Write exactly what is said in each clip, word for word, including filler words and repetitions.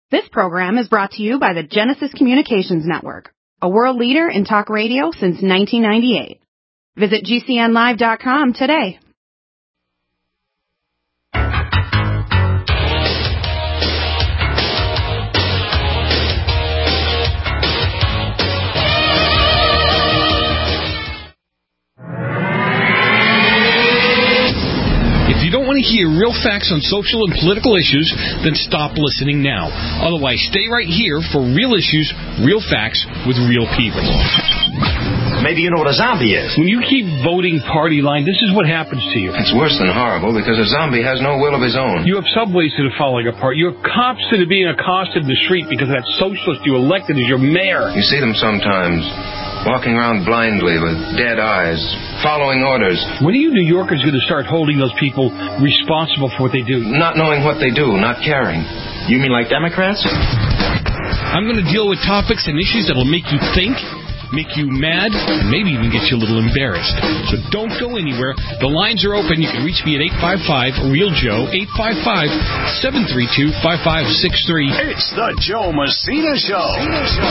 This program is brought to you by the Genesis Communications Network, a world leader in talk radio since nineteen ninety-eight. Visit G C N live dot com today. If you don't want to hear real facts on social and political issues, then stop listening now. Otherwise, stay right here for real issues, real facts, with real people. Maybe you know what a zombie is. When you keep voting party line, this is what happens to you. It's worse than horrible because a zombie has no will of his own. You have subways that are falling apart. You have cops that are being accosted in the street because that socialist you elected as your mayor. You see them sometimes, walking around blindly with dead eyes, following orders. When are you New Yorkers going to start holding those people responsible for what they do? Not knowing what they do, not caring. You mean like Democrats? I'm going to deal with topics and issues that will make you think, make you mad, and maybe even get you a little embarrassed. So don't go anywhere. The lines are open. You can reach me at eight five five, real Joe, eight five five, seven three two, five five six three. It's the Joe Messina Show. Messina Show.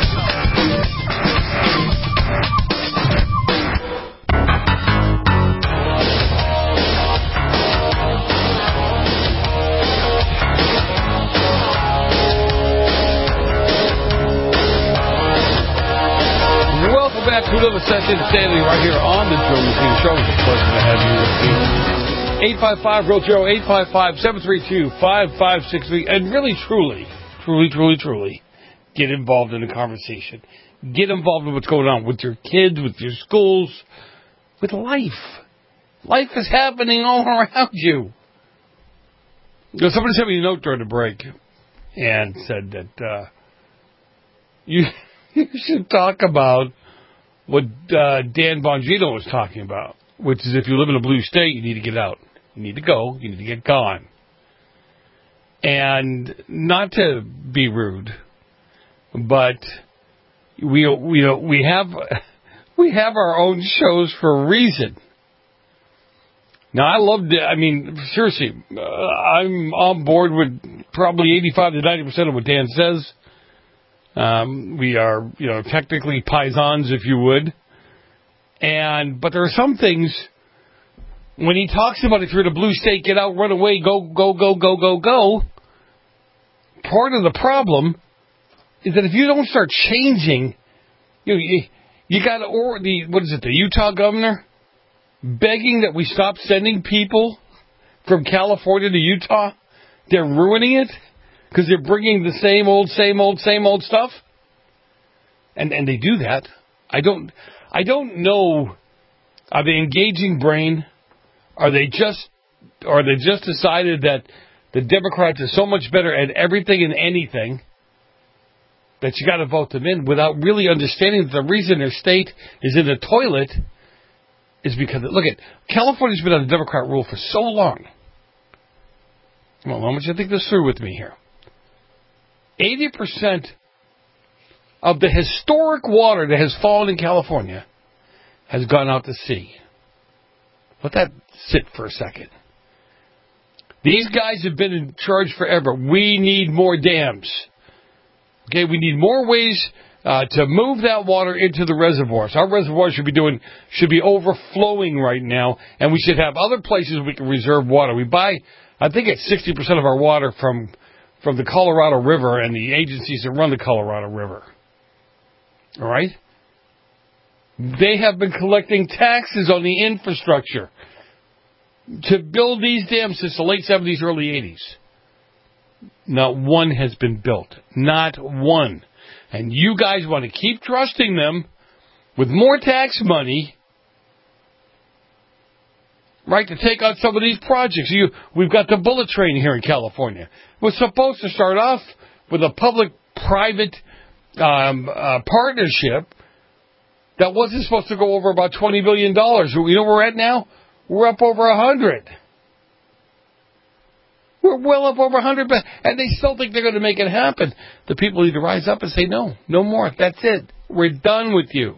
Back to another session standing right here on the Joe Messina Show. It's a pleasure to have you with me. eight five five, real Joe, eight five five, seven three two, five five six three. And really, truly, truly, truly, truly, get involved in the conversation. Get involved in what's going on with your kids, with your schools, with life. Life is happening all around you. You know, somebody sent me a note during the break and said that uh, you, you should talk about what uh, Dan Bongino was talking about, which is if you live in a blue state, you need to get out. You need to go. You need to get gone. And not to be rude, but we we you know, we have we have our own shows for a reason. Now, I love it. I mean, seriously, uh, I'm on board with probably eighty-five to ninety percent of what Dan says. Um, we are, you know, technically paisans, if you would. And, but there are some things, when he talks about if you're in a blue state, get out, run away, go, go, go, go, go, go. Part of the problem is that if you don't start changing, you know, you, you got to, or the, what is it, the Utah governor begging that we stop sending people from California to Utah. They're ruining it. Because they're bringing the same old, same old, same old stuff, and and they do that. I don't, I don't know. Are they engaging brain? Are they just, or they just decided that the Democrats are so much better at everything and anything that you got to vote them in without really understanding that the reason their state is in the toilet is because look at California's been under Democrat rule for so long. Well, I want you to think this through with me here. eighty percent of the historic water that has fallen in California has gone out to sea. Let that sit for a second. These guys have been in charge forever. We need more dams. Okay, we need more ways uh, to move that water into the reservoirs. Our reservoirs should be doing should be overflowing right now, and we should have other places we can reserve water. We buy, I think, it's sixty percent of our water from. from the Colorado River and the agencies that run the Colorado River. All right? They have been collecting taxes on the infrastructure to build these dams since the late seventies, early eighties. Not one has been built. Not one. And you guys want to keep trusting them with more tax money, right, to take on some of these projects. You, we've got the bullet train here in California. It was supposed to start off with a public-private um, uh, partnership that wasn't supposed to go over about twenty billion dollars. You know where we're at now? We're up over one hundred. We're well up over one hundred, and they still think they're going to make it happen. The people need to rise up and say, no, no more. That's it. We're done with you.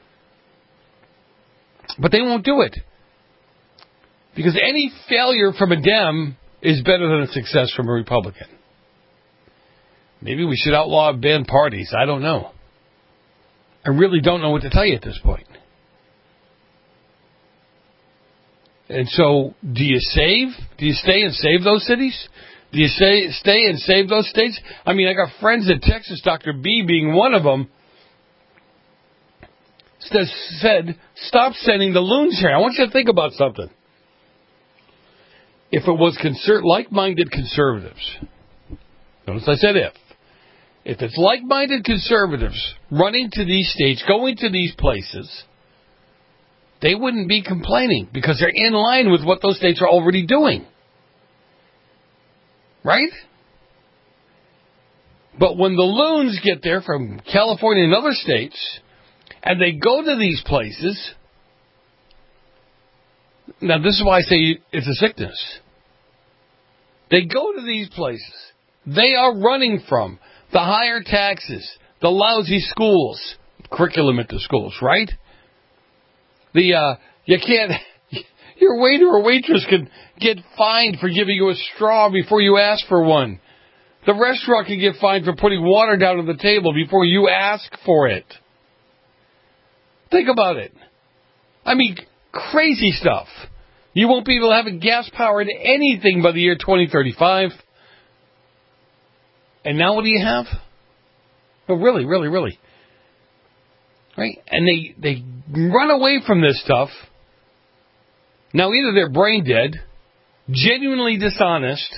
But they won't do it. Because any failure from a Dem is better than a success from a Republican. Maybe we should outlaw and ban parties. I don't know. I really don't know what to tell you at this point. And so, do you save? Do you stay and save those cities? Do you say, stay and save those states? I mean, I got friends in Texas, Doctor B being one of them, said, stop sending the loons here. I want you to think about something. If it was conser- like-minded conservatives, notice I said if. If it's like-minded conservatives running to these states, going to these places, they wouldn't be complaining because they're in line with what those states are already doing. Right? But when the loons get there from California and other states, and they go to these places, now this is why I say it's a sickness. They go to these places. They are running from the higher taxes, the lousy schools, curriculum at the schools, right? The, uh, you can't, your waiter or waitress can get fined for giving you a straw before you ask for one. The restaurant can get fined for putting water down on the table before you ask for it. Think about it. I mean, crazy stuff. You won't be able to have a gas-powered anything by the year twenty thirty-five. And now what do you have? Oh, really, really, really. Right? And they, they run away from this stuff. Now, either they're brain dead, genuinely dishonest.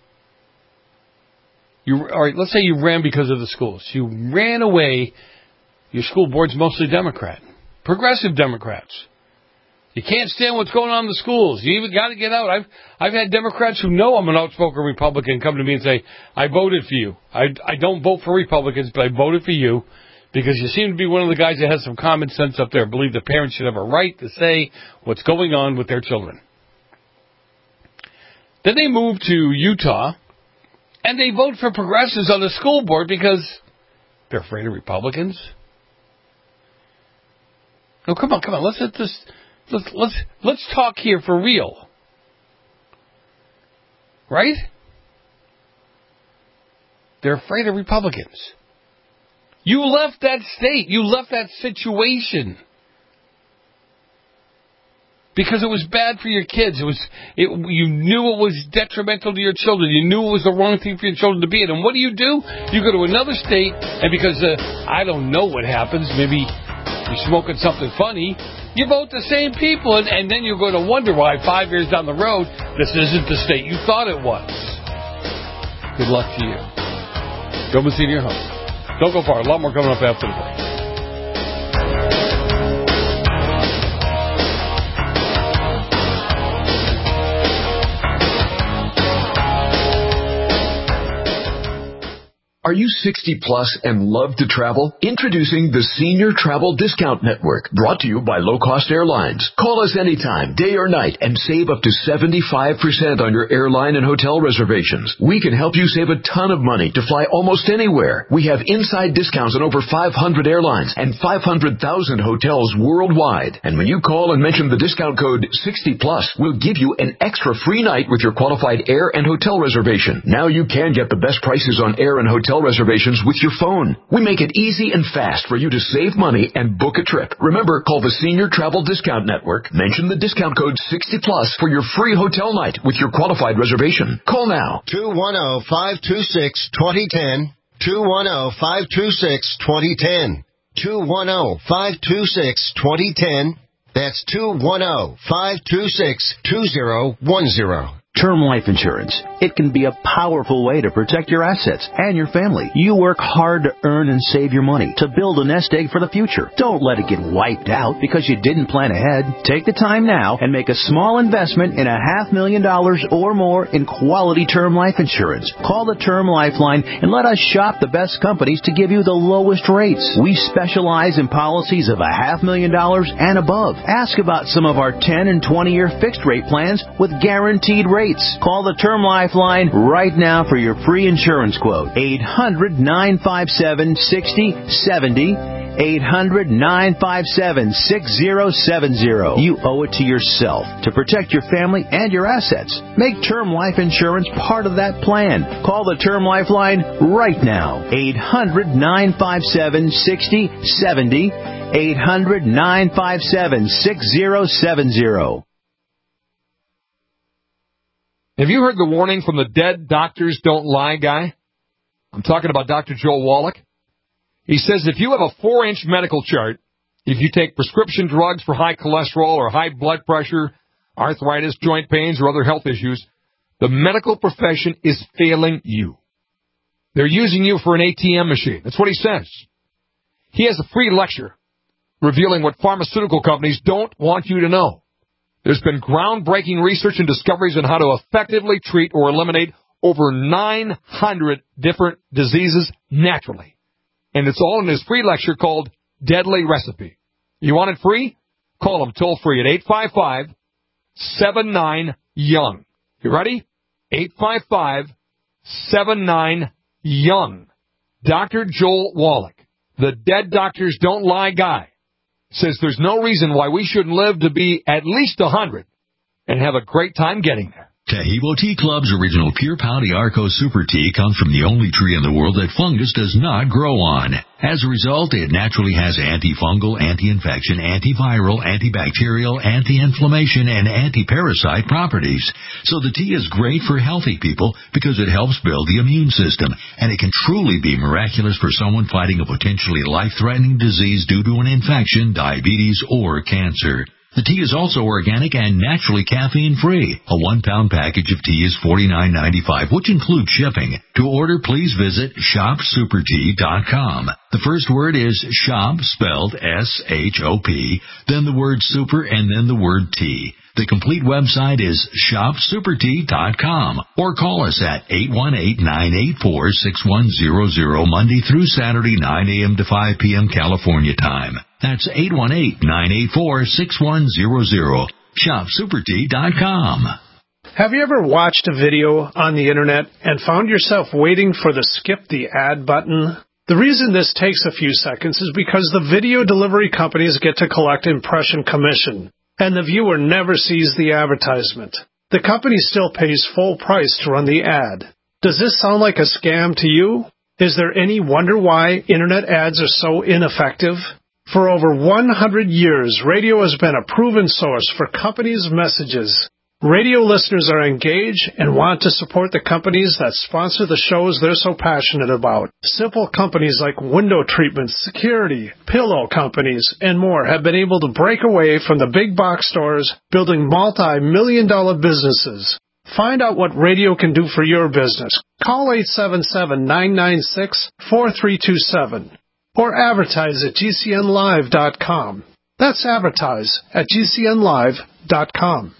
You, all right, let's say you ran because of the schools. You ran away. Your school board's mostly Democrat. Progressive Democrats. You can't stand what's going on in the schools. You even got to get out. I've I've had Democrats who know I'm an outspoken Republican come to me and say, I voted for you. I, I don't vote for Republicans, but I voted for you because you seem to be one of the guys that has some common sense up there. Believe the parents should have a right to say what's going on with their children. Then they move to Utah, and they vote for progressives on the school board because they're afraid of Republicans. No, come on, come on. Let's let this... Let's, let's, let's talk here for real. Right? They're afraid of Republicans. You left that state. You left that situation. Because it was bad for your kids. It was, it, you knew it was detrimental to your children. You knew it was the wrong thing for your children to be in. And what do you do? You go to another state, and because uh, I don't know what happens, maybe you're smoking something funny, you vote the same people, and, and then you're going to wonder why five years down the road, this isn't the state you thought it was. Good luck to you. Joe Messina, your host. Don't go far. A lot more coming up after the break. Are you sixty plus and love to travel? Introducing the Senior Travel Discount Network, brought to you by Low Cost Airlines. Call us anytime, day or night, and save up to seventy-five percent on your airline and hotel reservations. We can help you save a ton of money to fly almost anywhere. We have inside discounts on over five hundred airlines and five hundred thousand hotels worldwide. And when you call and mention the discount code sixty plus, we'll give you an extra free night with your qualified air and hotel reservation. Now you can get the best prices on air and hotel reservations with your phone. We make it easy and fast for you to save money and book a trip. Remember, call the Senior Travel Discount Network. Mention the discount code sixty plus for your free hotel night with your qualified reservation. Call now. two one zero, five two six, two zero one zero. two one zero, five two six, two zero one zero. two one zero, five two six, two zero one zero. That's two one zero, five two six, two zero one zero. Term life insurance. It can be a powerful way to protect your assets and your family. You work hard to earn and save your money to build a nest egg for the future. Don't let it get wiped out because you didn't plan ahead. Take the time now and make a small investment in a half million dollars or more in quality term life insurance. Call the Term Lifeline and let us shop the best companies to give you the lowest rates. We specialize in policies of a half million dollars and above. Ask about some of our ten and twenty year fixed rate plans with guaranteed rates. Call the Term Lifeline right now for your free insurance quote. eight hundred, nine five seven, six zero seven zero. eight hundred, nine five seven, six zero seven zero. You owe it to yourself to protect your family and your assets. Make term life insurance part of that plan. Call the Term Life line right now. eight hundred, nine five seven, six zero seven zero. eight hundred, nine five seven, six zero seven zero. Have you heard the warning from the Dead Doctors Don't Lie guy? I'm talking about Doctor Joel Wallach. He says if you have a four-inch medical chart, if you take prescription drugs for high cholesterol or high blood pressure, arthritis, joint pains, or other health issues, the medical profession is failing you. They're using you for an A T M machine. That's what he says. He has a free lecture revealing what pharmaceutical companies don't want you to know. There's been groundbreaking research and discoveries on how to effectively treat or eliminate over nine hundred different diseases naturally. And it's all in his free lecture called Deadly Recipe. You want it free? Call him toll free at eight five five, seven nine, young. You ready? eight five five, seven nine, young. Doctor Joel Wallach, the Dead Doctors Don't Lie guy, says there's no reason why we shouldn't live to be at least one hundred and have a great time getting there. Taheebo Tea Club's original Pure Pau d'Arco Super Tea comes from the only tree in the world that fungus does not grow on. As a result, it naturally has antifungal, anti-infection, antiviral, antibacterial, anti-inflammation, and anti-parasite properties. So the tea is great for healthy people because it helps build the immune system, and it can truly be miraculous for someone fighting a potentially life-threatening disease due to an infection, diabetes, or cancer. The tea is also organic and naturally caffeine-free. A one-pound package of tea is forty-nine ninety-five, which includes shipping. To order, please visit shop super tea dot com. The first word is shop, spelled S H O P, then the word super, and then the word tea. The complete website is shop super tea dot com, or call us at eight one eight, nine eight four, six one zero zero Monday through Saturday, nine a.m. to five p.m. California time. That's eight one eight, nine eight four, six one zero zero. shop super tea dot com. Have you ever watched a video on the internet and found yourself waiting for the skip the ad button? The reason this takes a few seconds is because the video delivery companies get to collect impression commission, and the viewer never sees the advertisement. The company still pays full price to run the ad. Does this sound like a scam to you? Is there any wonder why internet ads are so ineffective? For over one hundred years, radio has been a proven source for companies' messages. Radio listeners are engaged and want to support the companies that sponsor the shows they're so passionate about. Simple companies like window treatments, security, pillow companies, and more have been able to break away from the big box stores, building multi-million dollar businesses. Find out what radio can do for your business. Call eight seven seven, nine nine six, four three two seven or advertise at G C N live dot com. That's advertise at G C N live dot com.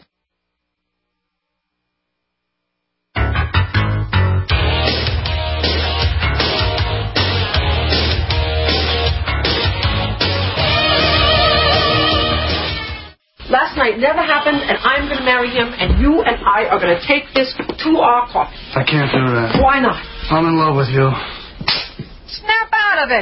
Last night never happened, and I'm going to marry him, and you and I are going to take this to our coffee. I can't do that. Why not? I'm in love with you. Snap out of it!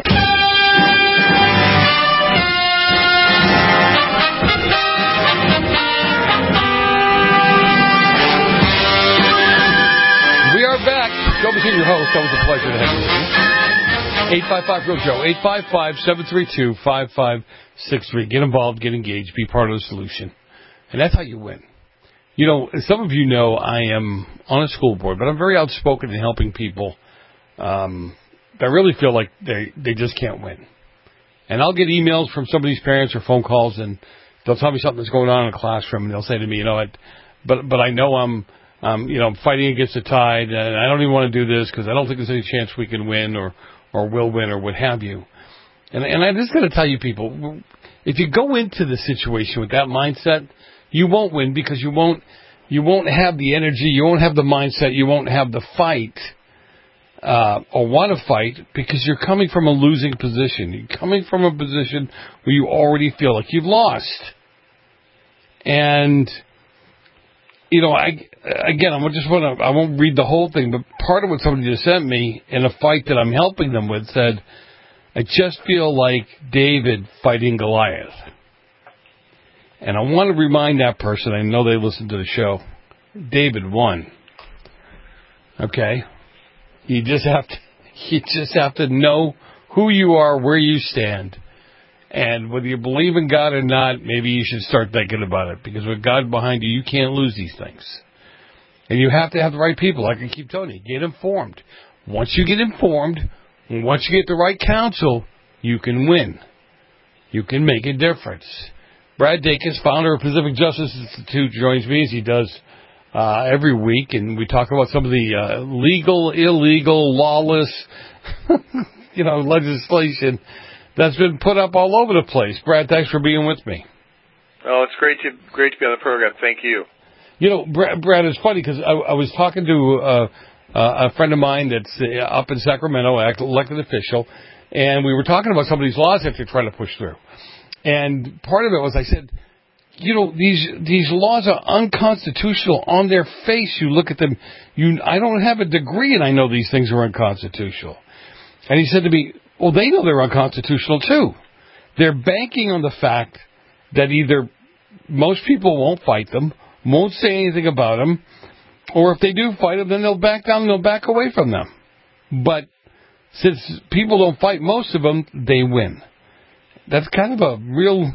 We are back. Joe Messina, your host. Always a pleasure to have you with me. eight five five, real Joe. eight five five, seven three two, five five six three. Get involved, get engaged, be part of the solution. And that's how you win. You know, some of you know I am on a school board, but I'm very outspoken in helping people um, that really feel like they, they just can't win. And I'll get emails from some of these parents or phone calls, and they'll tell me something that's going on in a classroom, and they'll say to me, you know, I, but but I know I'm, um, you know, I'm fighting against the tide, and I don't even want to do this because I don't think there's any chance we can win or, or will win or what have you. And, and I'm just going to tell you people, if you go into the situation with that mindset, you won't win because you won't you won't have the energy, you won't have the mindset, you won't have the fight uh, or want to fight because you're coming from a losing position. You're coming from a position where you already feel like you've lost. And, you know, I again, I just want to, I won't read the whole thing, but part of what somebody just sent me in a fight that I'm helping them with said, I just feel like David fighting Goliath. And I want to remind that person, I know they listen to the show, David won. Okay? You just have to, you just have to know who you are, where you stand. And whether you believe in God or not, maybe you should start thinking about it. Because with God behind you, you can't lose these things. And you have to have the right people. Like I keep telling you, get informed. Once you get informed, and once you get the right counsel, you can win. You can make a difference. Brad Dacus, founder of Pacific Justice Institute, joins me as he does uh, every week. And we talk about some of the uh, legal, illegal, lawless, you know, legislation that's been put up all over the place. Brad, thanks for being with me. Oh, it's great to great to be on the program. Thank you. You know, Brad, Brad it's funny because I, I was talking to uh, uh, a friend of mine that's uh, up in Sacramento, elected official, and we were talking about some of these laws that they're trying to push through. And part of it was I said, you know, these these laws are unconstitutional on their face. You look at them. You, I don't have a degree, and I know these things are unconstitutional. And he said to me, well, they know they're unconstitutional, too. They're banking on the fact that either most people won't fight them, won't say anything about them, or if they do fight them, then they'll back down and they'll back away from them. But since people don't fight most of them, they win. That's kind of a real,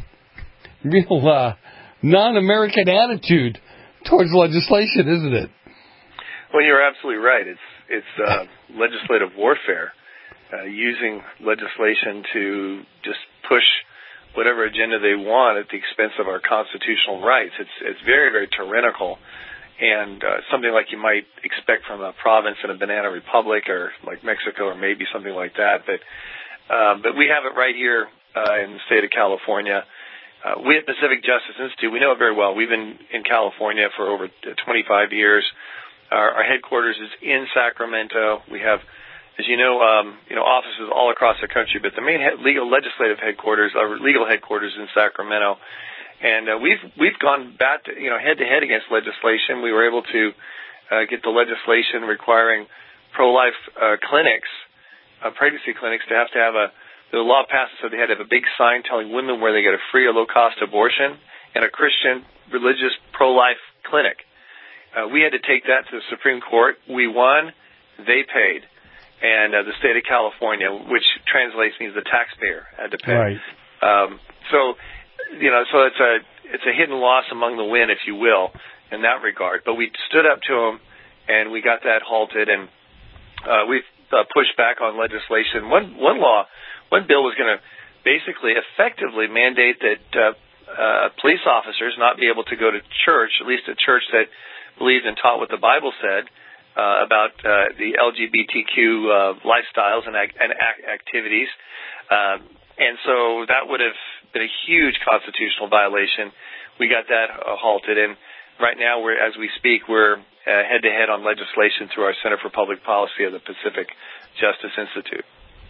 real uh, non-American attitude towards legislation, isn't it? Well, you're absolutely right. It's, it's uh, legislative warfare. Uh, using legislation to just push whatever agenda they want at the expense of our constitutional rights. It's it's very, very tyrannical, and uh, something like you might expect from a province in a banana republic or like Mexico or maybe something like that. But uh, but we have it right here uh, in the state of California. Uh, we at Pacific Justice Institute, we know it very well. We've been in California for over twenty-five years. Our, our headquarters is in Sacramento. We have, as you know, um, you know, offices all across the country, but the main he- legal legislative headquarters, our legal headquarters in Sacramento, and uh, we've we've gone back, to, you know, head to head against legislation. We were able to uh, get the legislation requiring pro-life uh, clinics, uh, pregnancy clinics, to have to have a the law passed, so they had to have a big sign telling women where they get a free or low-cost abortion, and a Christian religious pro-life clinic. Uh, we had to take that to the Supreme Court. We won. They paid. And uh, the state of California, which translates means the taxpayer had to pay. Right. Um, so, you know, so it's a it's a hidden loss among the win, if you will, in that regard. But we stood up to them, and we got that halted, and uh, we've uh, pushed back on legislation. One one law, one bill was going to basically effectively mandate that uh, uh, police officers not be able to go to church, at least a church that believed and taught what the Bible said. Uh, about uh, the L G B T Q uh, lifestyles and, ag- and ac- activities. Um, and so that would have been a huge constitutional violation. We got that uh, halted. And right now, we're, as we speak, we're uh, head-to-head on legislation through our Center for Public Policy of the Pacific Justice Institute.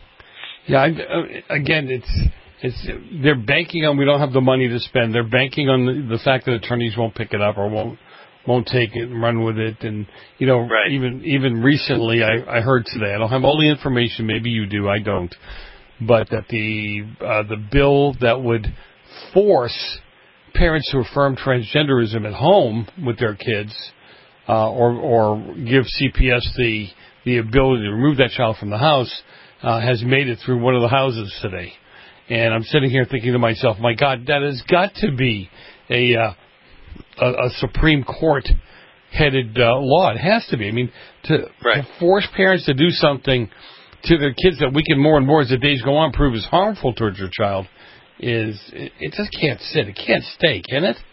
Yeah, I, uh, again, it's it's they're banking on we don't have the money to spend. They're banking on the, the fact that attorneys won't pick it up or won't won't take it and run with it. And, you know, right. even even recently I, I heard today, I don't have all the information, maybe you do, I don't, but that the uh, the bill that would force parents to affirm transgenderism at home with their kids uh, or or give C P S the, the ability to remove that child from the house uh, has made it through one of the houses today. And I'm sitting here thinking to myself, my God, that has got to be a... Uh, A, a Supreme Court-headed uh, law. It has to be. I mean, to, right. to force parents to do something to their kids that we can more and more as the days go on prove is harmful towards your child is it, it just can't sit. It can't stay, can it?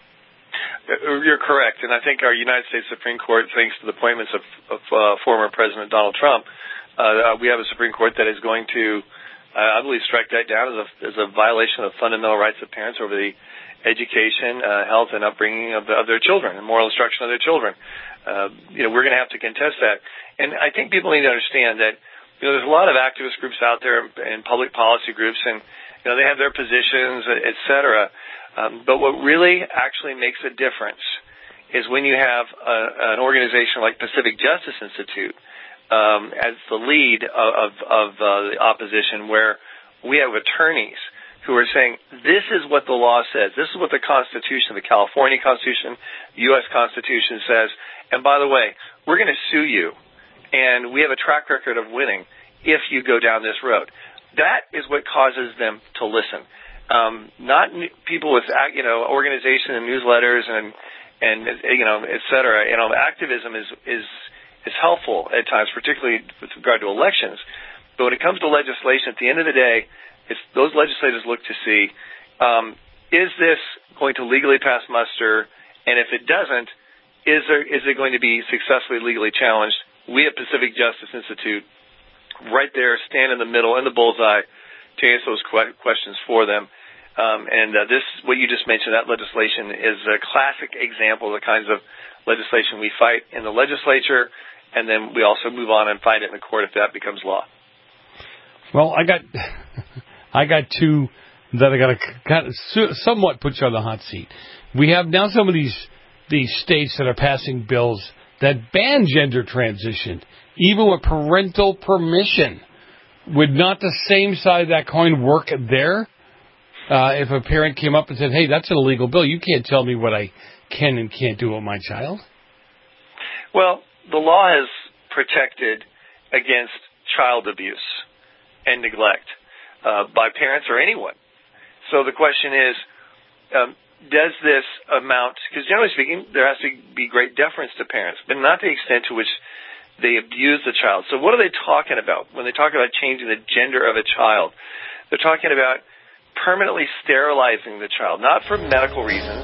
You're correct, and I think our United States Supreme Court, thanks to the appointments of, of uh, former President Donald Trump, uh, we have a Supreme Court that is going to, uh, I believe, strike that down as a, as a violation of fundamental rights of parents over the education, uh, health, and upbringing of, the, of their children, and moral instruction of their children. Uh, you know, we're going to have to contest that. And I think people need to understand that, you know, there's a lot of activist groups out there and public policy groups, and, you know, they have their positions, et cetera. Um, but what really actually makes a difference is when you have a, an organization like Pacific Justice Institute um, as the lead of, of, of uh, the opposition, where we have attorneys who are saying, this is what the law says. This is what the Constitution, the California Constitution, the U S Constitution says. And by the way, we're going to sue you. And we have a track record of winning if you go down this road. That is what causes them to listen. Um, not n- people with, you know, organization and newsletters and, and, you know, et cetera. You know, activism is, is, is helpful at times, particularly with regard to elections. But when it comes to legislation, at the end of the day, it's those legislators look to see, um, is this going to legally pass muster? And if it doesn't, is there, is it going to be successfully legally challenged? We at Pacific Justice Institute, right there, stand in the middle, in the bullseye, to answer those que- questions for them. Um, and uh, this, what you just mentioned, that legislation is a classic example of the kinds of legislation we fight in the legislature, and then we also move on and fight it in the court if that becomes law. Well, I got... I got two that I got to kind of somewhat put you on the hot seat. We have now some of these these states that are passing bills that ban gender transition, even with parental permission. Would not the same side of that coin work there? Uh, if a parent came up and said, hey, that's an illegal bill. You can't tell me what I can and can't do with my child. Well, the law has protected against child abuse and neglect. Uh, by parents or anyone. So the question is, um, does this amount, because generally speaking, there has to be great deference to parents, but not the extent to which they abuse the child. So what are they talking about when they talk about changing the gender of a child? They're talking about permanently sterilizing the child, not for medical reasons,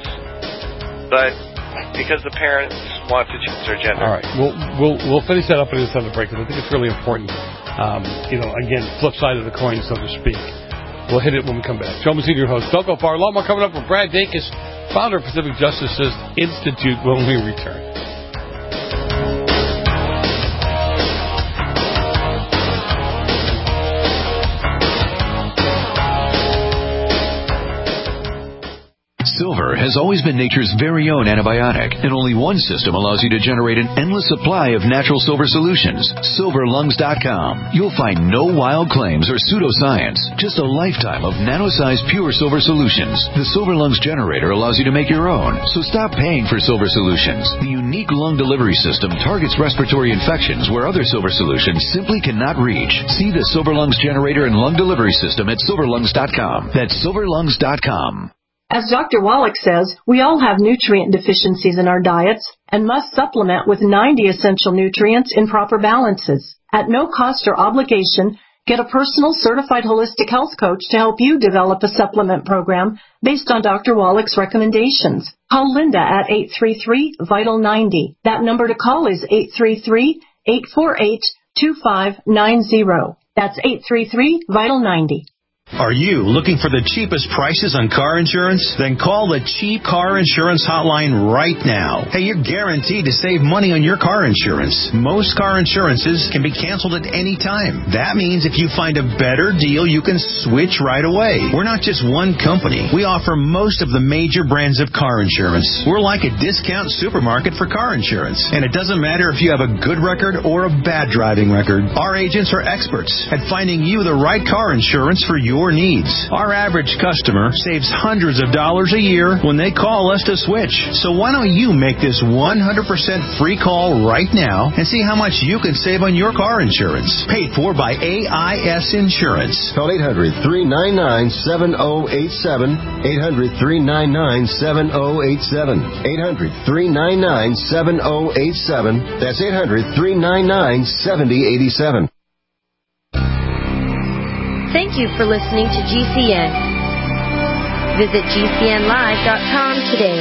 but because the parents want to change their gender. All right, we'll, we'll, we'll finish that up in this other break, because I think it's really important. Um, you know, again, flip side of the coin, so to speak. We'll hit it when we come back. Joe Messina, your host. Don't go far. A lot more coming up with Brad Dacus, founder of Pacific Justice Institute, when we return. Silver has always been nature's very own antibiotic, and only one system allows you to generate an endless supply of natural silver solutions. silver lungs dot com. You'll find no wild claims or pseudoscience, just a lifetime of nano-sized pure silver solutions. The Silver Lungs generator allows you to make your own, so stop paying for silver solutions. The unique lung delivery system targets respiratory infections where other silver solutions simply cannot reach. See the Silver Lungs generator and lung delivery system at silver lungs dot com. That's silver lungs dot com. As Doctor Wallach says, we all have nutrient deficiencies in our diets and must supplement with ninety essential nutrients in proper balances. At no cost or obligation, get a personal certified holistic health coach to help you develop a supplement program based on Doctor Wallach's recommendations. Call Linda at eight three three, vital ninety. That number to call is eight three three, eight four eight, two five nine zero. That's eight three three, vital ninety. Are you looking for the cheapest prices on car insurance? Then call the Cheap Car Insurance Hotline right now. Hey, you're guaranteed to save money on your car insurance. Most car insurances can be canceled at any time. That means if you find a better deal, you can switch right away. We're not just one company. We offer most of the major brands of car insurance. We're like a discount supermarket for car insurance. And it doesn't matter if you have a good record or a bad driving record. Our agents are experts at finding you the right car insurance for your Your needs. Our average customer saves hundreds of dollars a year when they call us to switch. So why don't you make this one hundred percent free call right now and see how much you can save on your car insurance. Paid for by A I S Insurance. Call eight hundred, three nine nine, seven oh eight seven. eight hundred, three nine nine, seven oh eight seven. eight hundred, three nine nine, seven oh eight seven. That's eight hundred, three nine nine, seven oh eight seven. Thank you for listening to G C N. Visit G C N live dot com today.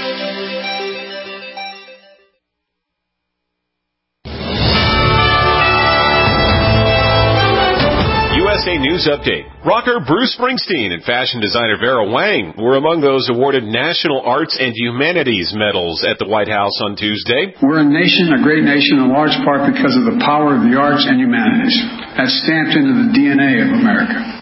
U S A News Update. Rocker Bruce Springsteen and fashion designer Vera Wang were among those awarded National Arts and Humanities medals at the White House on Tuesday. We're a nation, a great nation, in large part because of the power of the arts and humanities. That's stamped into the D N A of America.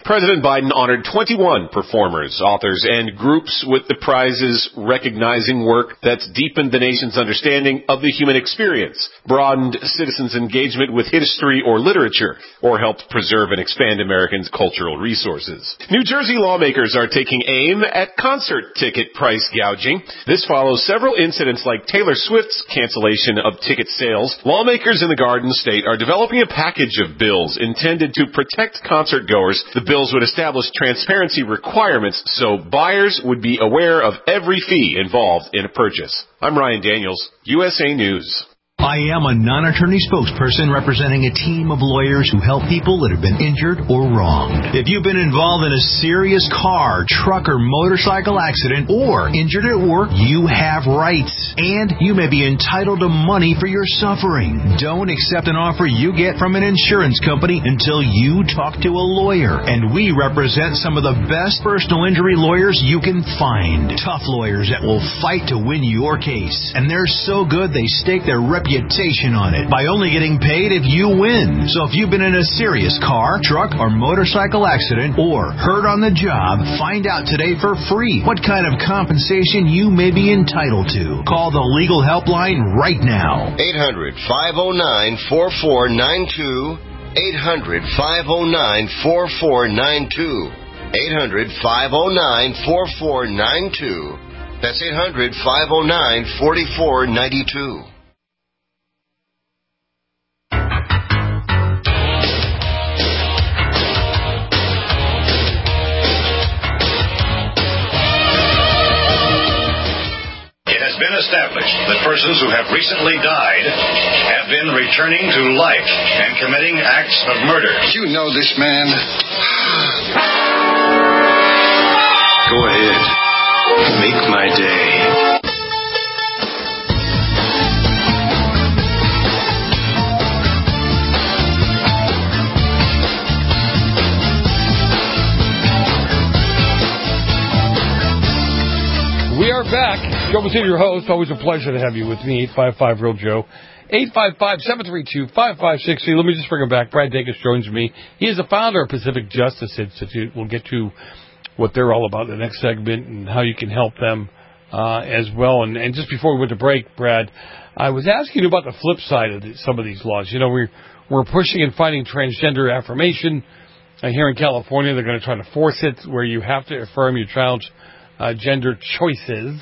President Biden honored twenty-one performers, authors, and groups with the prizes recognizing work that's deepened the nation's understanding of the human experience, broadened citizens' engagement with history or literature, or helped preserve and expand Americans' cultural resources. New Jersey lawmakers are taking aim at concert ticket price gouging. This follows several incidents like Taylor Swift's cancellation of ticket sales. Lawmakers in the Garden State are developing a package of bills intended to protect concert goers. The bills would establish transparency requirements so buyers would be aware of every fee involved in a purchase. I'm Ryan Daniels, U S A News. I am a non-attorney spokesperson representing a team of lawyers who help people that have been injured or wronged. If you've been involved in a serious car, truck, or motorcycle accident or injured at work, you have rights, and you may be entitled to money for your suffering. Don't accept an offer you get from an insurance company until you talk to a lawyer, and we represent some of the best personal injury lawyers you can find. Tough lawyers that will fight to win your case, and they're so good they stake their reputation on it by only getting paid if you win. So if you've been in a serious car, truck, or motorcycle accident or hurt on the job, find out today for free what kind of compensation you may be entitled to. Call the legal helpline right now. eight hundred, five oh nine, four four nine two. eight hundred, five oh nine, four four nine two. eight hundred, five oh nine, four four nine two. That's eight hundred, five oh nine, four four nine two. Been established that persons who have recently died have been returning to life and committing acts of murder. You know this man. Go ahead. Make my day. We are back. Joe Messina, your host. Always a pleasure to have you with me. eight five five, real Joe. eight five five, seven three two, five five six three. Let me just bring him back. Brad Dacus joins me. He is the founder of Pacific Justice Institute. We'll get to what they're all about in the next segment and how you can help them uh, as well. And, and just before we went to break, Brad, I was asking you about the flip side of the, some of these laws. You know, we're, we're pushing and fighting transgender affirmation. Uh, here in California, they're going to try to force it where you have to affirm your child's Uh, gender choices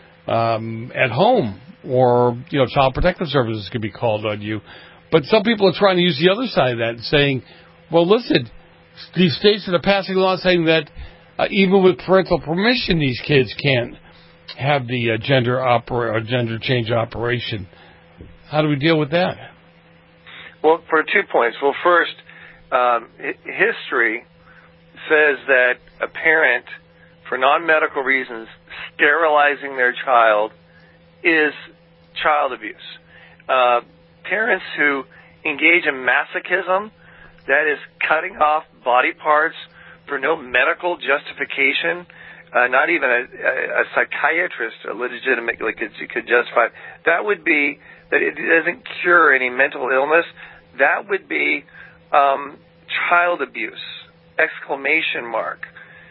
um, at home, or you know, Child Protective Services could be called on you. But some people are trying to use the other side of that, and saying, "Well, listen, these states that are passing laws saying that uh, even with parental permission, these kids can't have the uh, gender opera or gender change operation." How do we deal with that? Well, for two points. Well, first, um, history says that a parent, for non-medical reasons, sterilizing their child is child abuse. Uh, parents who engage in masochism, that is cutting off body parts for no medical justification, uh, not even a, a, a psychiatrist or legitimately could, could justify it, that would be, that it doesn't cure any mental illness, that would be um, child abuse, exclamation mark.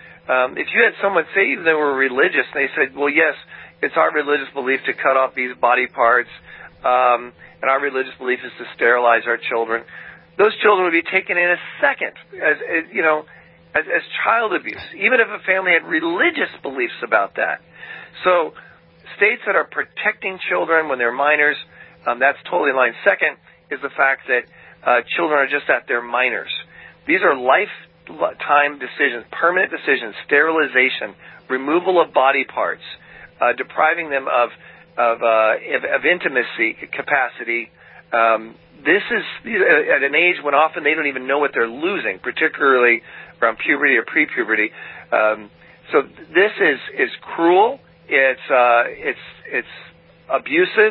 Um, if you had someone say they were religious and they said, well, yes, it's our religious belief to cut off these body parts, um, and our religious belief is to sterilize our children, those children would be taken in a second as, as you know, as, as child abuse, even if a family had religious beliefs about that. So states that are protecting children when they're minors, um, that's totally in line. Second is the fact that uh, children are just that, they're minors. These are life time decisions, permanent decisions, sterilization, removal of body parts, uh, depriving them of of, uh, of of intimacy capacity. Um, this is at an age when often they don't even know what they're losing, particularly around puberty or pre-puberty. Um, so this is is cruel. It's uh, it's it's abusive,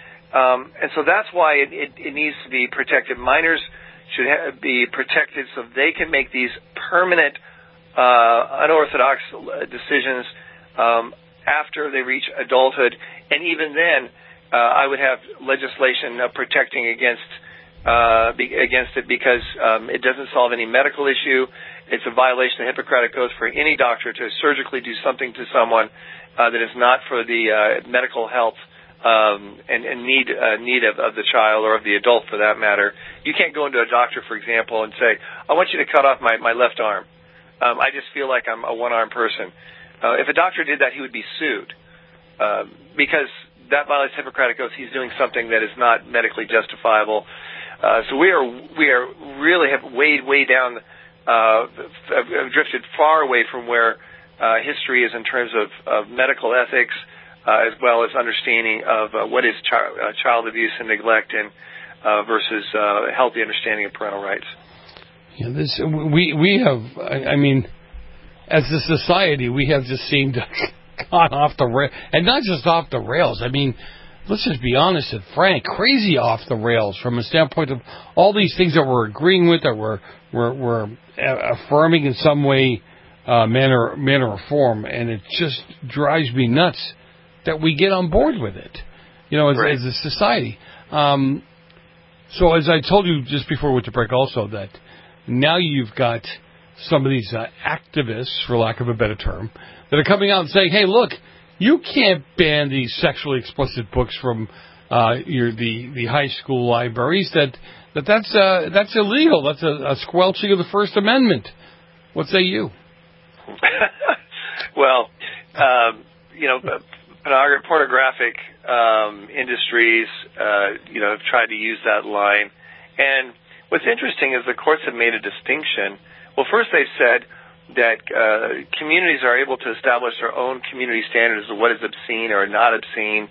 um, and so that's why it, it, it needs to be protected. Minors should ha- be protected so they can make these permanent, uh, unorthodox decisions um, after they reach adulthood. And even then, uh, I would have legislation uh, protecting against uh, be, against it because um, it doesn't solve any medical issue. It's a violation of the Hippocratic Oath for any doctor to surgically do something to someone uh, that is not for the uh, medical health um, and, and need uh, need of, of the child or of the adult, for that matter. You can't go into a doctor, for example, and say, "I want you to cut off my, my left arm. Um, I just feel like I'm a one-armed person." Uh, if a doctor did that, he would be sued uh, because that violates Hippocratic Oath. He's doing something that is not medically justifiable. Uh, so we are we are really have weighed way down. Uh, have drifted far away from where uh, history is in terms of, of medical ethics, uh, as well as understanding of uh, what is chi- uh, child abuse and neglect, and uh, versus uh, healthy understanding of parental rights. Yeah, this we we have. I, I mean, as a society, we have just seemed to gone off the rails, and not just off the rails. I mean, let's just be honest and frank, crazy off the rails from a standpoint of all these things that we're agreeing with, that we're we're, we're affirming in some way, uh, manner, manner or form, and it just drives me nuts that we get on board with it, you know, as, right. as a society. Um, so as I told you just before we went to break also, that now you've got some of these uh, activists, for lack of a better term, that are coming out and saying, hey, look, you can't ban these sexually explicit books from uh, your the, the high school libraries. That that that's uh, that's illegal. That's a, a squelching of the First Amendment. What say you? Well, um, you know, pornographic um, industries, uh, you know, have tried to use that line. And what's interesting is the courts have made a distinction. Well, first they've said that uh, communities are able to establish their own community standards of what is obscene or not obscene.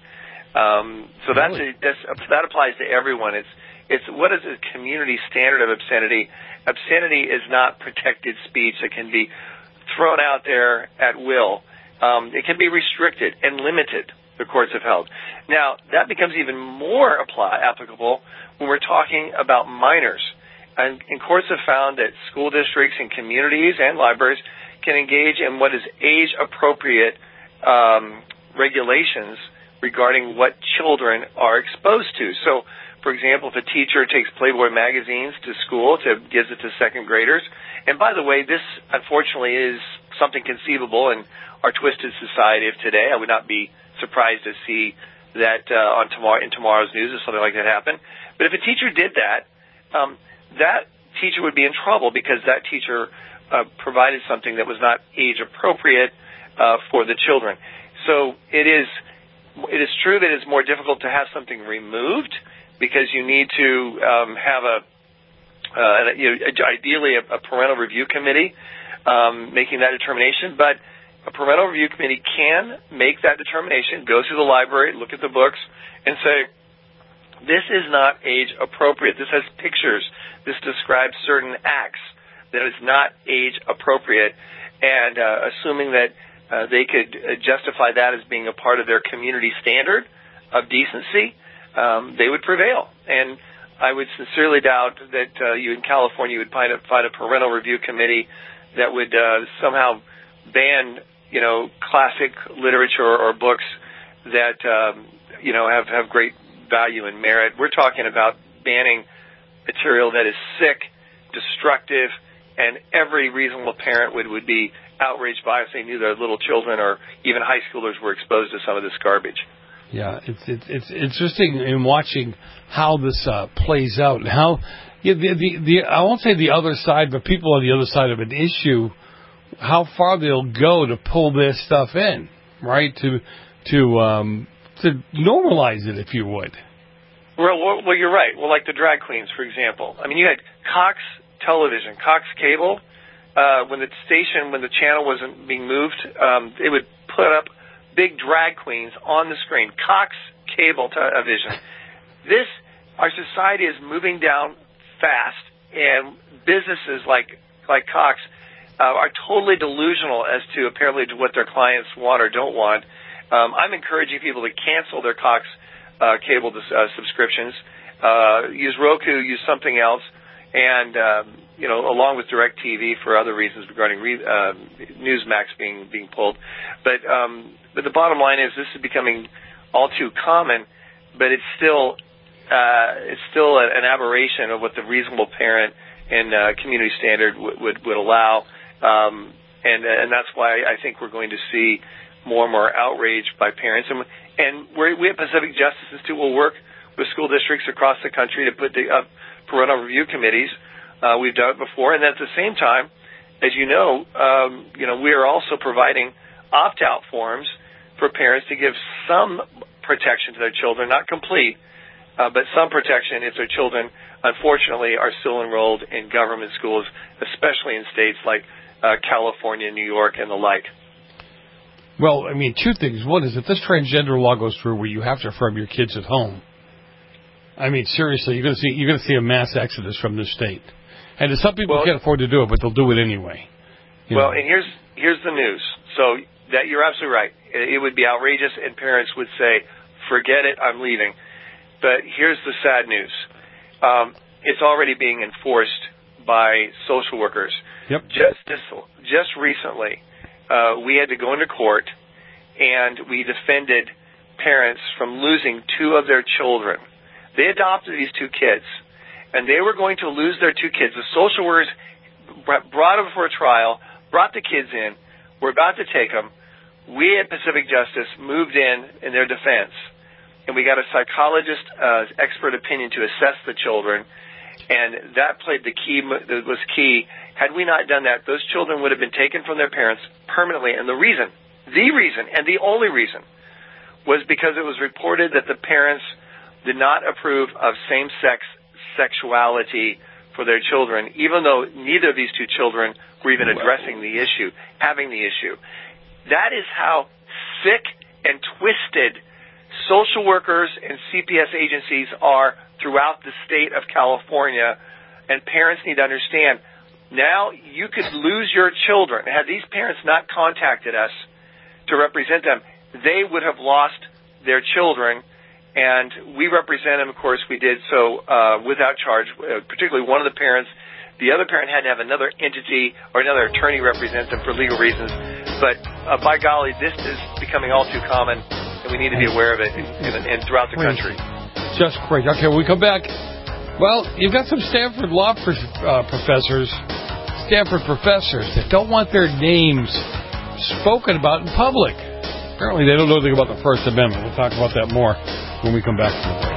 Um, so that's, a, that's that applies to everyone. It's it's what is a community standard of obscenity? Obscenity is not protected speech that can be thrown out there at will. Um, it can be restricted and limited, the courts have held. Now, that becomes even more apply, applicable when we're talking about minors. And, and courts have found that school districts and communities and libraries can engage in what is age-appropriate um, regulations regarding what children are exposed to. So, for example, if a teacher takes Playboy magazines to school, to gives it to second graders, and by the way, this unfortunately is something conceivable in our twisted society of today. I would not be surprised to see that uh, on tomorrow in tomorrow's news if something like that happened. But if a teacher did that, um, that teacher would be in trouble because that teacher uh, provided something that was not age appropriate uh, for the children. So it is it is true that it's more difficult to have something removed because you need to um, have a uh, you know, ideally a, a parental review committee um, making that determination. But a parental review committee can make that determination, go through the library, look at the books, and say, this is not age appropriate. This has pictures. This describes certain acts that is not age appropriate. And uh, assuming that uh, they could uh, justify that as being a part of their community standard of decency, um, they would prevail. And I would sincerely doubt that uh, you in California would find a, find a parental review committee that would uh, somehow ban, you know, classic literature or books that, um, you know, have, have great value and merit. We're talking about banning material that is sick, destructive, and every reasonable parent would, would be outraged by if they knew their little children or even high schoolers were exposed to some of this garbage. Yeah, it's it's, it's interesting in watching how this uh, plays out and how yeah, the, the the I won't say the other side, but people on the other side of an issue, how far they'll go to pull this stuff in, right? To to um, to normalize it, if you would. Well, well, well, you're right. Well, like the drag queens, for example. I mean, you had Cox Television, Cox Cable. Uh, when the station, when the channel wasn't being moved, um, it would put up big drag queens on the screen. Cox Cable Television. This, our society is moving down fast, and businesses like like Cox uh, are totally delusional as to apparently to what their clients want or don't want. Um, I'm encouraging people to cancel their Cox uh, cable uh, subscriptions, uh, use Roku, use something else, and um, you know, along with DirecTV for other reasons regarding re, uh, Newsmax being being pulled. But um, but the bottom line is this is becoming all too common, but it's still uh, it's still a, an aberration of what the reasonable parent and uh, community standard w- would would allow, um, and and that's why I think we're going to see more and more outrage by parents, and and we're, we at Pacific Justice Institute will work with school districts across the country to put the, up parental review committees. Uh, we've done it before, and at the same time, as you know, um, you know we are also providing opt-out forms for parents to give some protection to their children, not complete, uh, but some protection if their children, unfortunately, are still enrolled in government schools, especially in states like uh, California, New York, and the like. Well, I mean, two things. One is if this transgender law goes through where you have to affirm your kids at home, I mean, seriously, you're going to see you're going to see a mass exodus from this state. And some people well, can't afford to do it, but they'll do it anyway. Well, know. and here's here's the news. So that you're absolutely right. It, it would be outrageous, and parents would say, "Forget it, I'm leaving." But here's the sad news. Um, it's already being enforced by social workers. Yep. Just this, just recently, uh, we had to go into court, and we defended parents from losing two of their children. They adopted these two kids, and they were going to lose their two kids. The social workers brought them for a trial, brought the kids in. We're about to take them. We at Pacific Justice moved in in their defense, and we got a psychologist uh, expert opinion to assess the children, and that played the key, was key. Had we not done that, those children would have been taken from their parents permanently, and the reason, the reason, and the only reason, was because it was reported that the parents did not approve of same-sex sexuality for their children, even though neither of these two children were even addressing the issue, having the issue. That is how sick and twisted social workers and C P S agencies are throughout the state of California, and parents need to understand, now you could lose your children. Had these parents not contacted us to represent them, they would have lost their children. And we represent them, of course, we did so uh, without charge, uh, particularly one of the parents. The other parent had to have another entity or another attorney represent them for legal reasons. But uh, by golly, this is becoming all too common, and we need to be aware of it in, in, in throughout the country. Just crazy. Okay, when we come back, well, you've got some Stanford law pro- uh, professors, Stanford professors that don't want their names spoken about in public. Apparently they don't know anything about the First Amendment. We'll talk about that more when we come back from the break.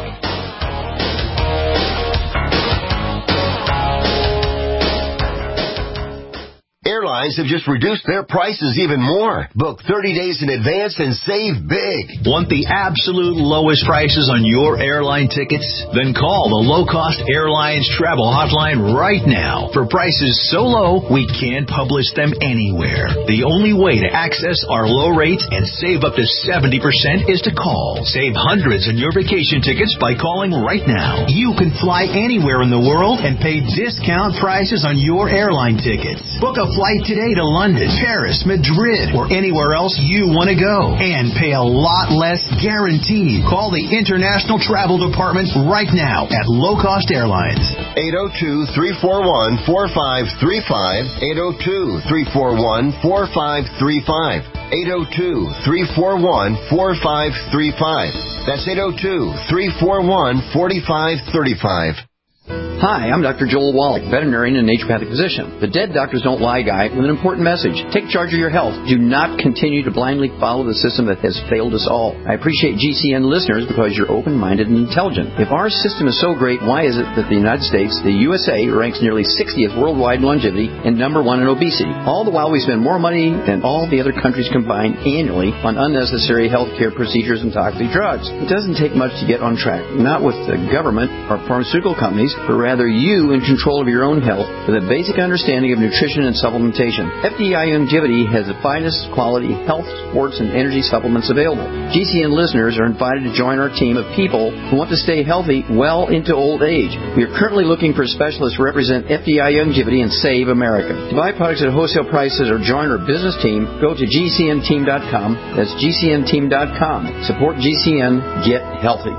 Airlines have just reduced their prices even more. Book thirty days in advance and save big. Want the absolute lowest prices on your airline tickets? Then call the Low Cost Airlines Travel Hotline right now. For prices so low, we can't publish them anywhere. The only way to access our low rates and save up to seventy percent is to call. Save hundreds on your vacation tickets by calling right now. You can fly anywhere in the world and pay discount prices on your airline tickets. Book a flight today to London, Paris, Madrid, or anywhere else you want to go, and pay a lot less guaranteed. Call the International Travel Department right now at Low Cost Airlines. eight oh two, three four one, four five three five, eight oh two, three four one, four five three five, eight oh two, three four one, four five three five. That's eight oh two, three four one, four five three five. Hi, I'm Doctor Joel Wallach, veterinarian and naturopathic physician, the Dead Doctors Don't Lie guy with an important message. Take charge of your health. Do not continue to blindly follow the system that has failed us all. I appreciate G C N listeners because you're open-minded and intelligent. If our system is so great, why is it that the United States, the U S A, ranks nearly sixtieth worldwide in longevity and number one in obesity? All the while we spend more money than all the other countries combined annually on unnecessary health care procedures and toxic drugs. It doesn't take much to get on track, not with the government or pharmaceutical companies, but rather you in control of your own health with a basic understanding of nutrition and supplementation. F D I Longevity has the finest quality health, sports, and energy supplements available. G C N listeners are invited to join our team of people who want to stay healthy well into old age. We are currently looking for specialists to represent F D I Longevity and Save America. To buy products at wholesale prices or join our business team, go to G C N team dot com. That's G C N team dot com. Support G C N. Get healthy.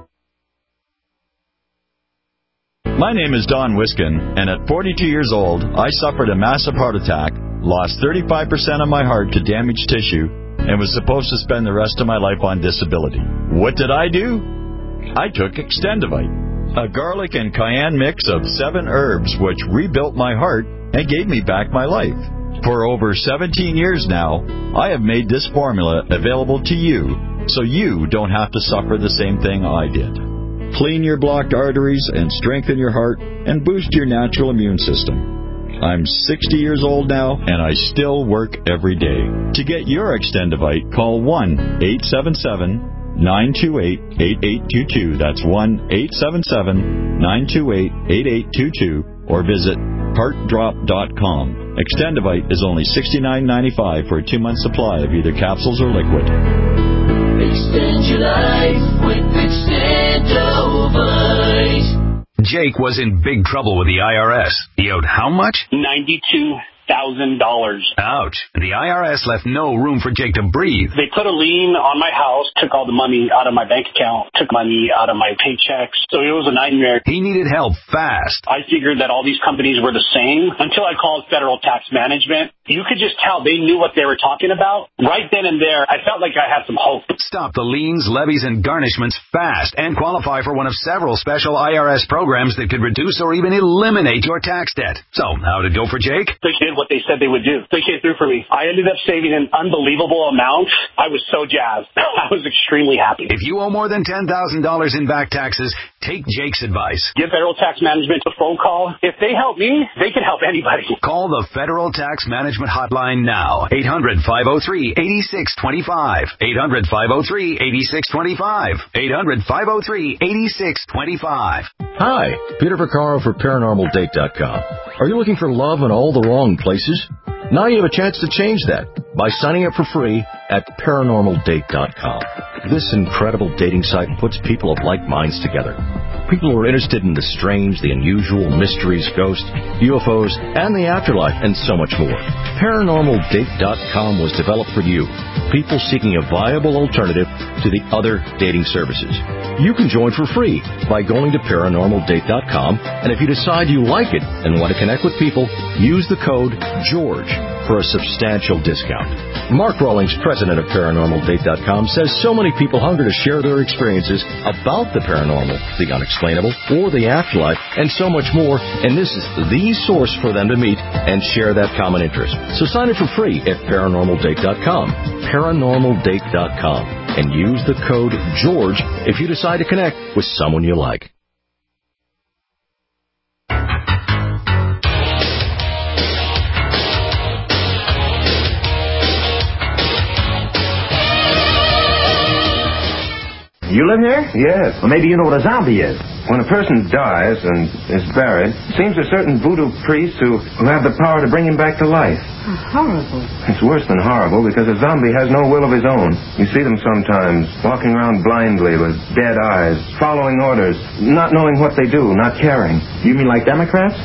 My name is Don Wiskin, and at forty-two years old, I suffered a massive heart attack, lost thirty-five percent of my heart to damaged tissue, and was supposed to spend the rest of my life on disability. What did I do? I took Extendivite, a garlic and cayenne mix of seven herbs which rebuilt my heart and gave me back my life. For over seventeen years now, I have made this formula available to you so you don't have to suffer the same thing I did. Clean your blocked arteries and strengthen your heart and boost your natural immune system. I'm sixty years old now, and I still work every day. To get your Extendivite, call one eight seven seven, nine two eight, eight eight two two. That's one eight seven seven, nine two eight, eight eight two two, or visit heart drop dot com. Extendivite is only sixty-nine ninety-five for a two-month supply of either capsules or liquid. Extend your life with Extendivite. Jake was in big trouble with the I R S. He owed how much? ninety-two thousand dollars. Ouch. The I R S left no room for Jake to breathe. They put a lien on my house, took all the money out of my bank account, took money out of my paychecks. So it was a nightmare. He needed help fast. I figured that all these companies were the same until I called Federal Tax Management. You could just tell they knew what they were talking about. Right then and there, I felt like I had some hope. Stop the liens, levies, and garnishments fast and qualify for one of several special I R S programs that could reduce or even eliminate your tax debt. So, how did it go for Jake? They did what they said they would do. They came through for me. I ended up saving an unbelievable amount. I was so jazzed. I was extremely happy. If you owe more than ten thousand dollars in back taxes, take Jake's advice. Give Federal Tax Management a phone call. If they help me, they can help anybody. Call the Federal Tax Management Hotline now. eight hundred, five oh three, eight six two five. eight hundred, five oh three, eight six two five. eight hundred, five oh three, eight six two five. Hi, Peter Vaccaro for Paranormal Date dot com. Are you looking for love in all the wrong places? Now you have a chance to change that by signing up for free at Paranormal Date dot com. This incredible dating site puts people of like minds together. People who are interested in the strange, the unusual, mysteries, ghosts, U F Os, and the afterlife, and so much more. Paranormal Date dot com was developed for you, people seeking a viable alternative to the other dating services. You can join for free by going to Paranormal Date dot com, and if you decide you like it and want to connect with people, use the code GEORGE for a substantial discount. Mark Rawlings, president of Paranormal Date dot com, says so many people hunger to share their experiences about the paranormal, the unexplainable, or the afterlife, and so much more, and this is the source for them to meet and share that common interest. So sign up for free at Paranormal Date dot com, Paranormal Date dot com, and use the code GEORGE if you decide to connect with someone you like. You live here? Yes. Well, maybe you know what a zombie is. When a person dies and is buried, it seems a certain voodoo priest who, who have the power to bring him back to life. Horrible. It's worse than horrible because a zombie has no will of his own. You see them sometimes walking around blindly with dead eyes, following orders, not knowing what they do, not caring. You mean like Democrats?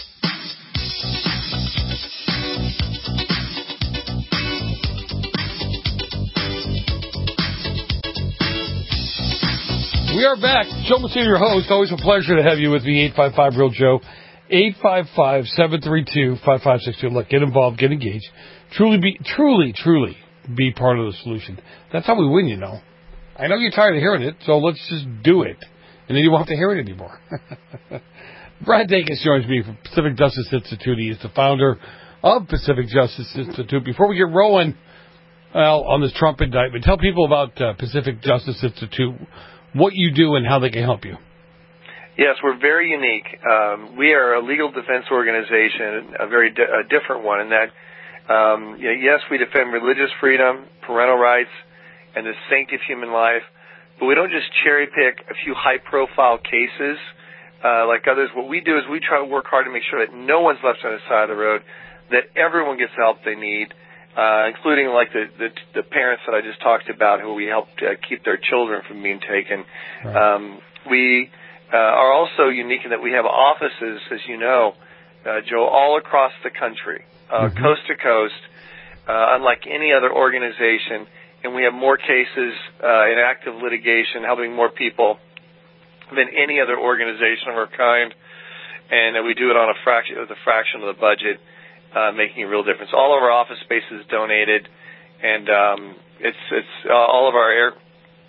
We are back. Joe Messina, your host. Always a pleasure to have you with me. eight five five real Joe. eight five five, seven three two, five five six two. Look, get involved, get engaged. Truly be, truly, truly be part of the solution. That's how we win, you know. I know you're tired of hearing it, so let's just do it. And then you won't have to hear it anymore. Brad Dacus joins me from Pacific Justice Institute. He is the founder of Pacific Justice Institute. Before we get rolling, well, on this Trump indictment, tell people about uh, Pacific Justice Institute, what you do and how they can help you. Yes, we're very unique. Um, we are a legal defense organization, a very di- a different one in that, um, you know, yes, we defend religious freedom, parental rights, and the sanctity of human life, but we don't just cherry-pick a few high-profile cases uh, like others. What we do is we try to work hard to make sure that no one's left on the side of the road, that everyone gets the help they need, Uh, including like the, the the parents that I just talked about who we helped uh, keep their children from being taken. Right. Um, we uh, are also unique in that we have offices, as you know, uh, Joe, all across the country, uh, mm-hmm. coast to coast, uh, unlike any other organization. And we have more cases uh, in active litigation, helping more people than any other organization of our kind. And uh, we do it on a fraction, with a fraction of the budget. Uh, making a real difference. All of our office space is donated, and um, it's it's uh, all of our air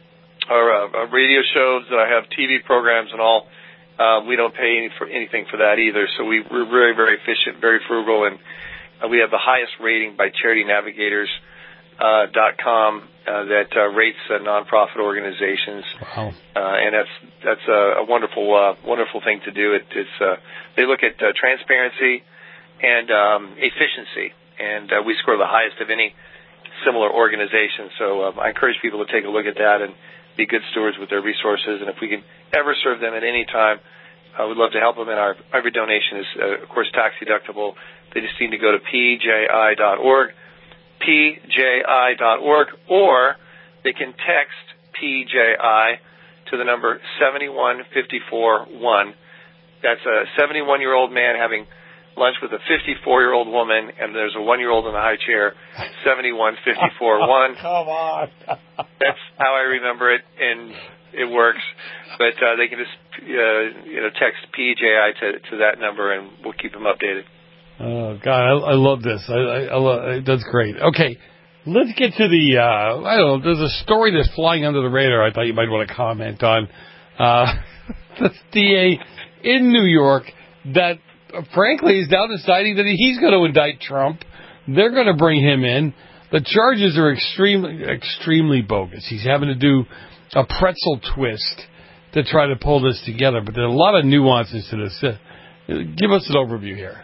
our, uh, our radio shows, that I have T V programs and all. Uh, we don't pay any for anything for that either. So we, we're very, very efficient, very frugal, and uh, we have the highest rating by Charity Navigators uh, dot com uh, that uh, rates uh, nonprofit organizations. Wow. Uh, and that's that's a, a wonderful, uh, wonderful thing to do. It, it's uh, they look at uh, transparency and um, efficiency, and uh, we score the highest of any similar organization. So um, I encourage people to take a look at that and be good stewards with their resources. And if we can ever serve them at any time, uh, we'd love to help them. And our every donation is, uh, of course, tax deductible. They just need to go to P J I dot org, P J I dot org, or they can text P J I to the number seven one five four one. That's a seventy-one-year-old man having lunch with a fifty-four-year-old woman, and there's a one-year-old in the high chair, seventy-one fifty-four one. Come on. That's how I remember it, and it works. But uh, they can just uh, you know text P J I to, to that number, and we'll keep them updated. Oh, God, I, I love this. I, I, I love, that's great. Okay, let's get to the, uh, I don't know, there's a story that's flying under the radar I thought you might want to comment on. Uh, the D A in New York that, frankly, is now deciding that he's going to indict Trump. They're going to bring him in. The charges are extremely, extremely bogus. He's having to do a pretzel twist to try to pull this together, but there's a lot of nuances to this. Uh, give us an overview here.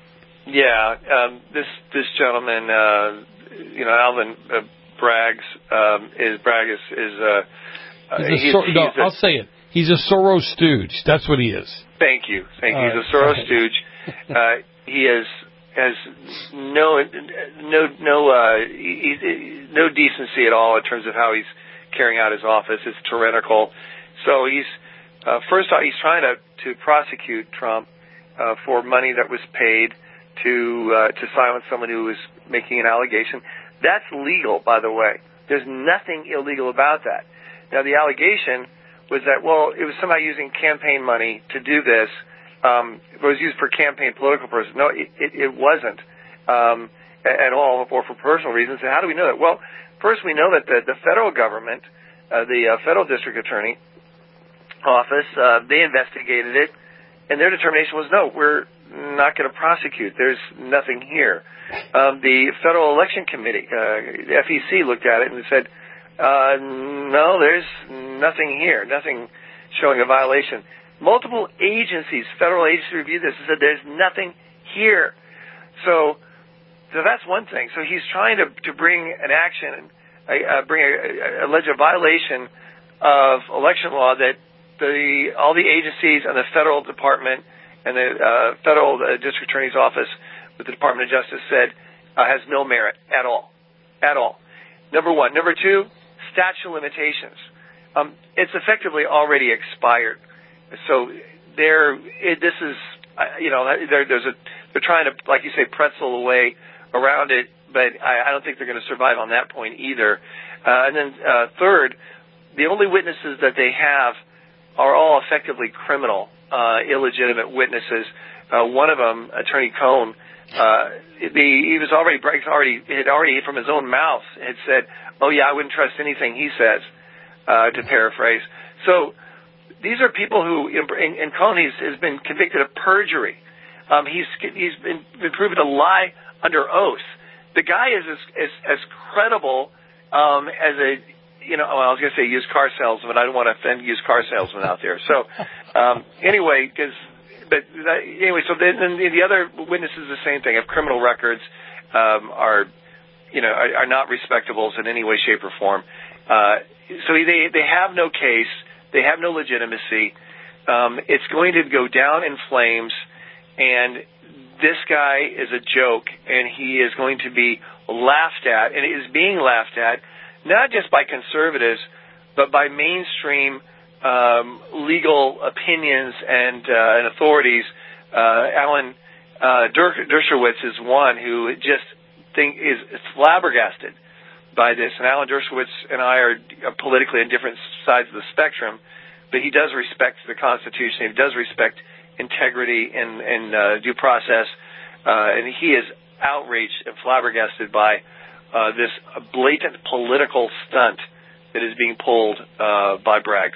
Yeah, um, this this gentleman, uh, you know, Alvin uh, Bragg's um, is Bragg is, is uh, uh, he's a he's, Sor- he's no, a, I'll say it. He's a Soros stooge. That's what he is. Thank you, thank you. All He's right. a Soros Okay. stooge. Uh, he has has no no no uh, he, he, no decency at all in terms of how he's carrying out his office. It's tyrannical. So he's uh, first off, he's trying to to prosecute Trump uh, for money that was paid to uh, to silence someone who was making an allegation. That's legal, by the way. There's nothing illegal about that. Now, the allegation was that, well, it was somehow using campaign money to do this. Um, it was used for campaign political purposes. No, it, it, it wasn't um, at all, or for personal reasons. And how do we know that? Well, first we know that the, the federal government, uh, the uh, federal district attorney office, uh, they investigated it, and their determination was, no, we're not going to prosecute. There's nothing here. Um, the Federal Election Committee, uh, the F E C, looked at it and said, uh, no, there's nothing here, nothing showing a violation. Multiple agencies, federal agencies reviewed this and said there's nothing here. So, so that's one thing. So he's trying to, to bring an action, uh, bring a, a, allege a violation of election law that the all the agencies and the federal department and the uh, federal uh, district attorney's office with the Department of Justice said uh, has no merit at all, at all. Number one. Number two, statute of limitations. Um, it's effectively already expired. So there, it, this is, uh, you know, there, there's a, they're trying to, like you say, pretzel away around it, but I, I don't think they're going to survive on that point either. Uh, and then uh, third, the only witnesses that they have are all effectively criminal. Uh, illegitimate witnesses. Uh, one of them, Attorney Cohn, uh, the, he was already, Bragg's already, had already from his own mouth had said, oh yeah, I wouldn't trust anything he says, uh, to paraphrase. So these are people who, and, and Cohn has, has been convicted of perjury. Um, he's, he's been, been proven to lie under oath. The guy is as, as, as credible, um, as a, you know, well, I was going to say used car salesman. I don't want to offend used car salesmen out there. So, um, anyway, because, but that, anyway, so then, then the other witnesses, the same thing, have criminal records, um, are, you know, are, are not respectables in any way, shape, or form. Uh, so they they have no case, they have no legitimacy. Um, it's going to go down in flames, and this guy is a joke, and he is going to be laughed at, and is being laughed at. Not just by conservatives, but by mainstream um, legal opinions and, uh, and authorities. Uh, Alan uh, Der- Dershowitz is one who just think is flabbergasted by this. And Alan Dershowitz and I are politically on different sides of the spectrum, but he does respect the Constitution. He does respect integrity and, and uh, due process, uh, and he is outraged and flabbergasted by Uh, this blatant political stunt that is being pulled uh, by Bragg.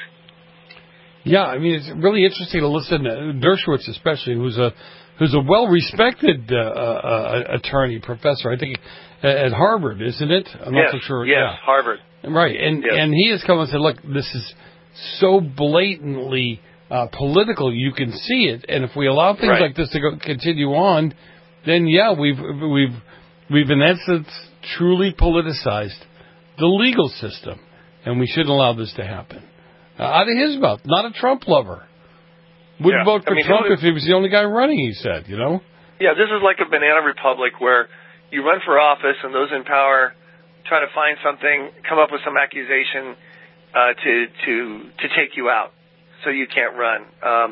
Yeah, I mean, it's really interesting to listen to Dershowitz, especially, who's a who's a well-respected uh, uh, attorney, professor, I think, at Harvard, isn't it? I'm yes, not so sure. Yes, yeah. Harvard. Right, and yes. and he has come and said, look, this is so blatantly uh, political, you can see it, and if we allow things right. like this to go, continue on, then yeah, we've we've we've in essence truly politicized the legal system, and we shouldn't allow this to happen. Uh, out of his mouth, not a Trump lover. Wouldn't yeah. vote for I mean, Trump if he was the only guy running, he said, you know? Yeah, this is like a banana republic where you run for office and those in power try to find something, come up with some accusation uh, to to to take you out so you can't run. Um,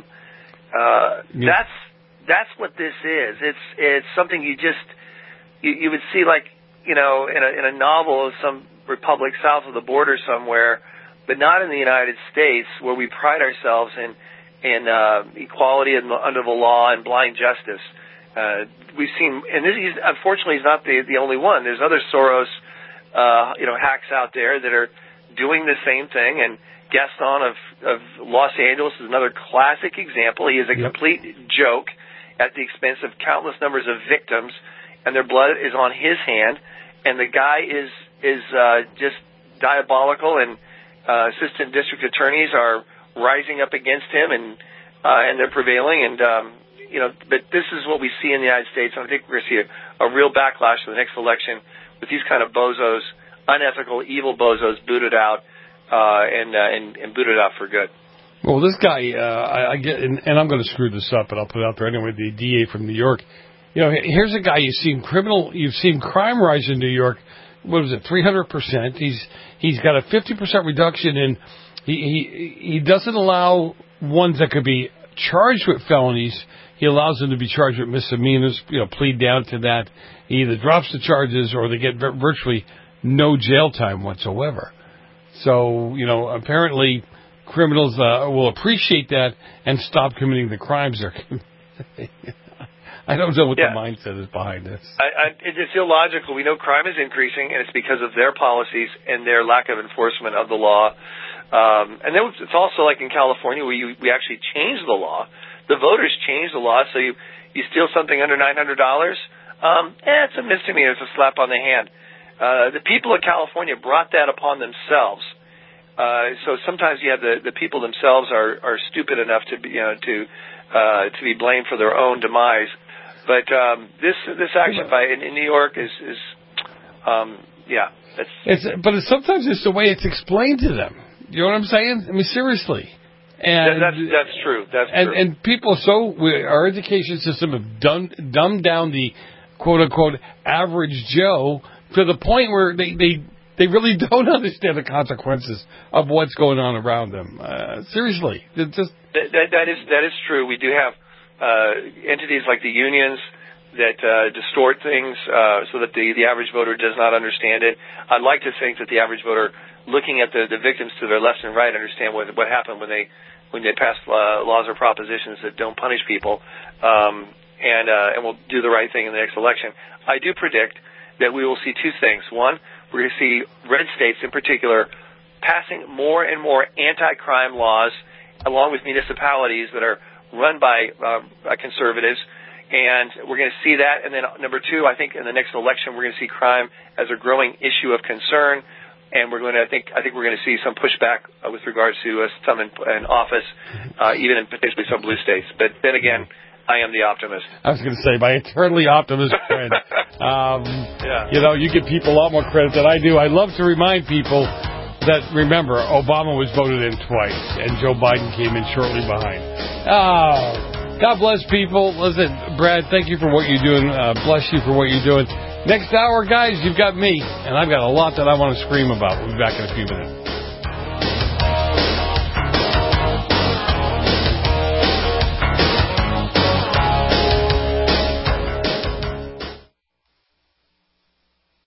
uh, yeah. That's that's what this is. It's it's something you just you, you would see like, you know, in a in a novel of some republic south of the border somewhere, but not in the United States, where we pride ourselves in in uh, equality and under the law and blind justice. Uh, we've seen, and this is, unfortunately, he's not the the only one. There's other Soros, uh, you know, hacks out there that are doing the same thing. And Gaston of of Los Angeles is another classic example. He is a yep. complete joke at the expense of countless numbers of victims, and their blood is on his hand. And the guy is is uh, just diabolical, and uh, assistant district attorneys are rising up against him, and uh, and they're prevailing. And um, you know, but this is what we see in the United States, and I think we're going to see a, a real backlash in the next election with these kind of bozos, unethical, evil bozos, booted out uh, and, uh, and and booted out for good. Well, this guy, uh, I, I get, and, and I'm going to screw this up, but I'll put it out there anyway. The D A from New York. You know, here's a guy you've seen criminal, you've seen crime rise in New York. What was it, three hundred percent? He's he's got a fifty percent reduction in. He, he he doesn't allow ones that could be charged with felonies. He allows them to be charged with misdemeanors, you know, plead down to that. He either drops the charges or they get virtually no jail time whatsoever. So, you know, apparently criminals uh, will appreciate that and stop committing the crimes they're committing. I don't know what yeah. the mindset is behind this. I, I, it's illogical. We know crime is increasing, and it's because of their policies and their lack of enforcement of the law. Um, and then it's also like in California where you, we actually changed the law. The voters changed the law, so you, you steal something under nine hundred dollars, um, eh, it's a misdemeanor. It's a slap on the hand. Uh, the people of California brought that upon themselves. Uh, so sometimes you have the, the people themselves are, are stupid enough to be, you know, to uh, to be blamed for their own demise. But um, this this action by in, in New York is is um, yeah. It's, it's but it's, sometimes it's the way it's explained to them. You know what I'm saying? I mean, seriously. And that's that's true. That's and, true. And people so we, our education system have dumbed, dumbed down the quote unquote average Joe to the point where they they, they really don't understand the consequences of what's going on around them. Uh, seriously, it just that, that that is that is true. We do have uh, entities like the unions that uh, distort things uh, so that the the average voter does not understand it. I'd like to think that the average voter, looking at the, the victims to their left and right, understand what what happened when they when they pass uh, laws or propositions that don't punish people, um, and uh, and will do the right thing in the next election. I do predict that we will see two things. One, we're going to see red states in particular passing more and more anti-crime laws, along with municipalities that are run by uh, conservatives, and we're going to see that. And then number two, I think in the next election we're going to see crime as a growing issue of concern. And we're going to, I think, I think we're going to see some pushback uh, with regards to uh, some in, in office, uh, even in potentially some blue states. But then again, I am the optimist. I was going to say, my eternally optimist friend. um, yeah. You know, you give people a lot more credit than I do. I love to remind people that, remember, Obama was voted in twice, and Joe Biden came in shortly behind. Oh, God bless people. Listen, Brad, thank you for what you're doing. Uh, bless you for what you're doing. Next hour, guys, you've got me, and I've got a lot that I want to scream about. We'll be back in a few minutes.